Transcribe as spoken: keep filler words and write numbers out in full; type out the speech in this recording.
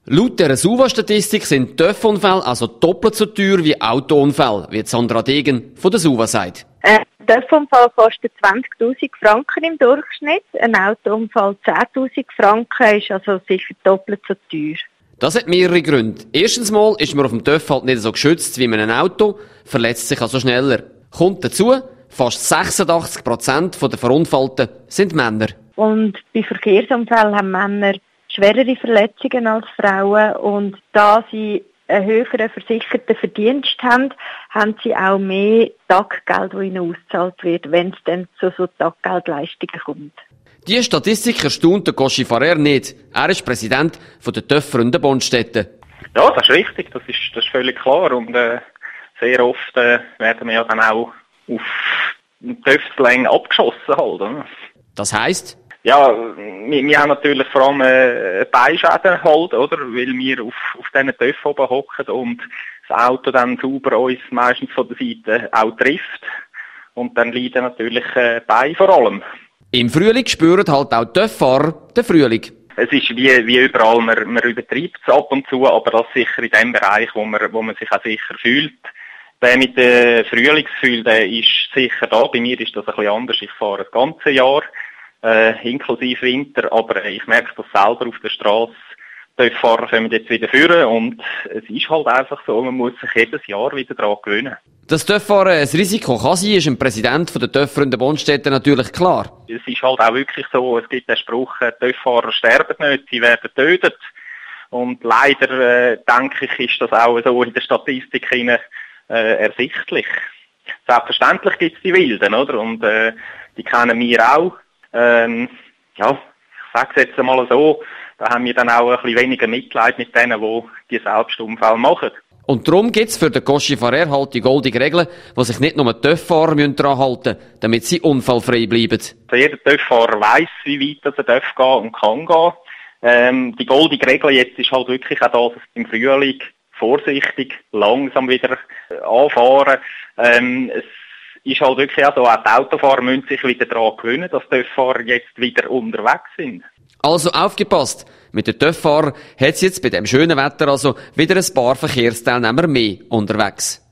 Laut der SUVA-Statistik sind T Ö F-Unfälle also doppelt so teuer wie Autounfälle, wie Sandra Degen von der SUVA sagt. Ein T Ö F-Unfall kostet zwanzigtausend Franken im Durchschnitt, ein Autounfall zehntausend Franken, ist also sicher doppelt so teuer. Das hat mehrere Gründe. Erstens mal ist man auf dem T Ö F halt nicht so geschützt wie mit einem Auto, verletzt sich also schneller. Kommt dazu, fast sechsundachtzig Prozent der Verunfallten sind Männer. Und bei Verkehrsunfällen haben Männer schwerere Verletzungen als Frauen und da sie einen höheren versicherten Verdienst haben, haben sie auch mehr Taggeld, das ihnen ausgezahlt wird, wenn es dann zu so Taggeldleistungen kommt. Diese Statistik erstaunt der Coshi Farrer nicht. Er ist Präsident der T Ö F-Freunde Bonstetten. Ja, das ist richtig, das ist, das ist völlig klar. Und äh, sehr oft äh, werden wir ja dann auch auf T Ö F-Länge abgeschossen halt. Oder? Das heisst? Ja, wir, wir haben natürlich vor allem äh, Beinschäden halt, oder? Weil wir auf, auf diesen T Ö F oben hocken und das Auto dann sauber uns meistens von der Seite auch trifft. Und dann leiden natürlich äh, Beine vor allem. Im Frühling spüren halt auch T Ö F-Fahrer den Frühling. Es ist wie, wie überall, man, man übertreibt es ab und zu, aber das sicher in dem Bereich, wo man, wo man sich auch sicher fühlt. Der mit dem Frühlingsgefühl, der ist sicher da. Bei mir ist das ein bisschen anders. Ich fahre das ganze Jahr, äh, inklusive Winter, aber ich merke das selber auf der Straße. Die Fahrer kommen jetzt wieder führen und es ist halt einfach so, man muss sich jedes Jahr wieder daran gewöhnen. Dass T Ö F-Fahren ein Risiko kann sein, ist dem Präsidenten der T Ö F-Freunde Bonstetten natürlich klar. Es ist halt auch wirklich so, es gibt den Spruch, T Ö F-Fahrer sterben nicht, sie werden getötet. Und leider, äh, denke ich, ist das auch so in der Statistik hinein, äh, ersichtlich. Selbstverständlich gibt es die Wilden, oder? Und äh, die kennen wir auch. Ähm, ja, ich sage es jetzt einmal so, da haben wir dann auch ein bisschen weniger Mitleid mit denen, die die Selbstunfälle machen. Und darum gibt es für den Coshi Farrer halt die goldene Regel, die sich nicht nur die T Ö F-Fahrer daran halten müssen, damit sie unfallfrei bleiben. Also jeder T Ö F-Fahrer weiss, wie weit das er darf gehen und kann gehen. Ähm, die goldene Regel jetzt ist halt wirklich auch das, im Frühling vorsichtig, langsam wieder anfahren. Ähm, es ist halt wirklich auch so, auch die Autofahrer müssen sich wieder daran gewöhnen, dass die T Ö F-Fahrer jetzt wieder unterwegs sind. Also aufgepasst! Mit den T Ö F-Fahrern hat es jetzt bei dem schönen Wetter also wieder ein paar Verkehrsteilnehmer mehr unterwegs.